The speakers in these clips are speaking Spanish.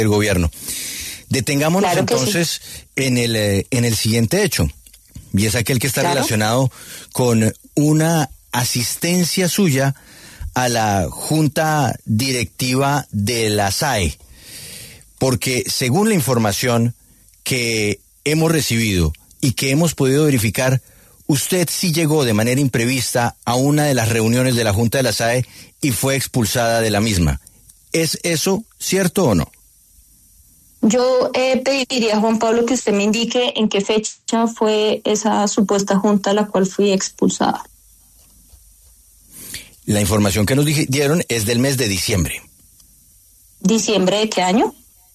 del gobierno. Detengámonos Claro que entonces sí. en el siguiente hecho, y es aquel que está Claro. relacionado con una asistencia suya a la junta directiva de la SAE, porque según la información que hemos recibido y que hemos podido verificar, usted sí llegó de manera imprevista a una de las reuniones de la junta de la SAE y fue expulsada de la misma. ¿Es eso cierto o no? Yo pediría, Juan Pablo, que usted me indique en qué fecha fue esa supuesta junta a la cual fui expulsada. La información que nos dieron es del mes de diciembre. ¿Diciembre de qué año?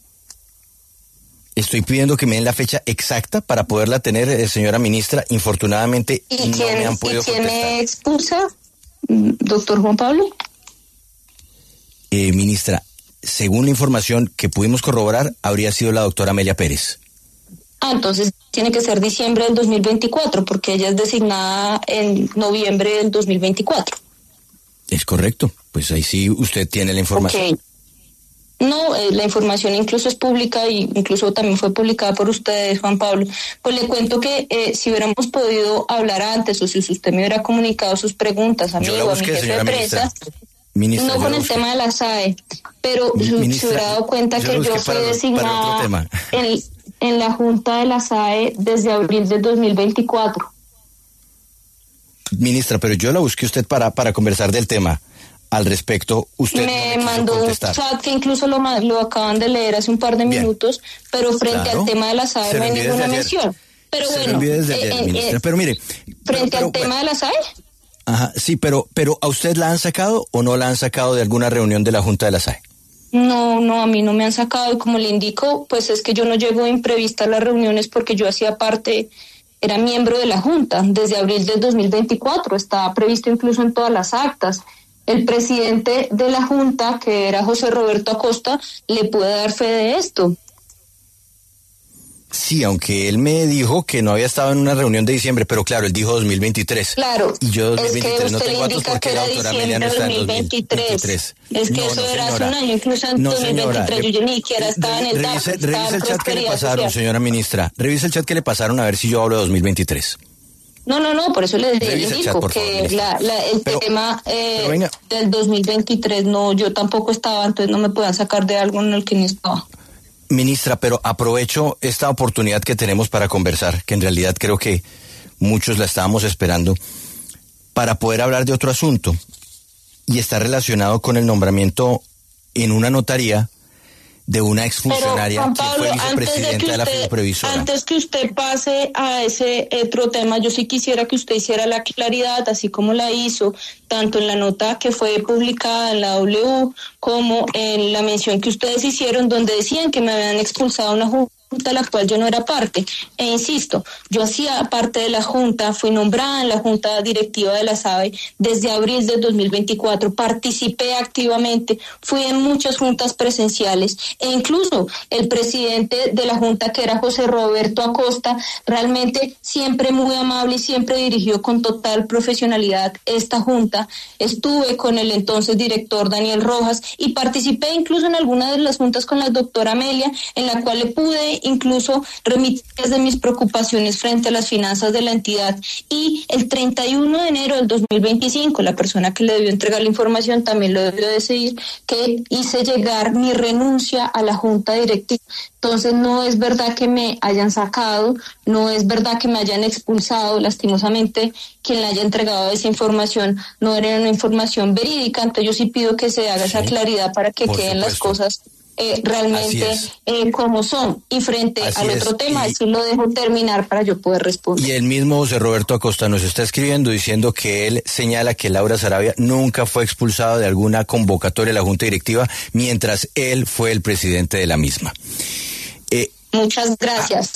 Estoy pidiendo que me den la fecha exacta para poderla tener, señora ministra. Infortunadamente no me han podido ¿Y quién contestar. me expulsa, doctor Juan Pablo? Ministra, según la información que pudimos corroborar, habría sido la doctora Amelia Pérez. Entonces tiene que ser diciembre del 2024, porque ella es designada en noviembre del 2024. Es correcto, pues ahí sí usted tiene la información. Ok. No, la información incluso es pública y incluso también fue publicada por ustedes, Juan Pablo. Pues le cuento que si hubiéramos podido hablar antes o si usted me hubiera comunicado sus preguntas a mí o a mi jefe de prensa, no con el tema de la SAE, pero se hubiera dado cuenta que yo fui designada en la junta de la SAE desde abril del 2024. Ministra, pero yo la busqué usted para conversar del tema. Al respecto, usted me mandó un chat que incluso lo acaban de leer hace un par de minutos, pero frente al tema de la SAE no hay ninguna mención. Pero bueno, pero mire, frente al tema de la SAE. Ajá, sí, pero ¿a usted la han sacado o no la han sacado de alguna reunión de la Junta de la SAE? No, a mí no me han sacado y como le indico, pues es que yo no llego imprevista a las reuniones porque yo hacía parte, era miembro de la Junta desde abril del 2024, estaba previsto incluso en todas las actas. El presidente de la Junta, que era José Roberto Acosta, le puede dar fe de esto. Sí, aunque él me dijo que no había estado en una reunión de diciembre, pero claro, él dijo 2023. Claro, y yo 2023 es que no usted tengo datos indica porque que la era doctora Amelia no diciembre está de en 2023. 2023. Es que eso era hace un año, incluso en 2023 yo ni siquiera estaba en el DAP. Revise el chat que le pasaron, señora ministra. Revise el chat que le pasaron a ver si yo hablo de 2023. No, por eso le indico que el tema del 2023 no, yo tampoco estaba, entonces no me puedan sacar de algo en el que ni estaba. Ministra, pero aprovecho esta oportunidad que tenemos para conversar, que en realidad creo que muchos la estábamos esperando, para poder hablar de otro asunto, y está relacionado con el nombramiento en una notaría de una exfuncionaria que fue vicepresidenta de la Fiduprevisora. Antes que usted pase a ese otro tema, yo sí quisiera que usted hiciera la claridad, así como la hizo, tanto en la nota que fue publicada en la W, como en la mención que ustedes hicieron, donde decían que me habían expulsado una junta a la cual yo no era parte. E insisto, yo hacía parte de la junta, fui nombrada en la junta directiva de la SAE desde abril del 2024, participé activamente, fui en muchas juntas presenciales e incluso el presidente de la junta, que era José Roberto Acosta, realmente siempre muy amable y siempre dirigió con total profesionalidad esta junta. Estuve con el entonces director Daniel Rojas y participé incluso en algunas de las juntas con la doctora Amelia, en la cual le pude incluso remitir de mis preocupaciones frente a las finanzas de la entidad. Y el 31 de enero del 2025, la persona que le debió entregar la información también lo debió decir, que hice llegar mi renuncia a la junta directiva. Entonces no es verdad que me hayan sacado, no es verdad que me hayan expulsado. Lastimosamente, quien le haya entregado esa información no era una información verídica. Entonces yo sí pido que se haga esa claridad para que queden las cosas realmente como son. Y frente al otro tema, así lo dejo terminar para yo poder responder. Y el mismo José Roberto Acosta nos está escribiendo diciendo que él señala que Laura Saravia nunca fue expulsada de alguna convocatoria de la Junta Directiva mientras él fue el presidente de la misma. Muchas gracias.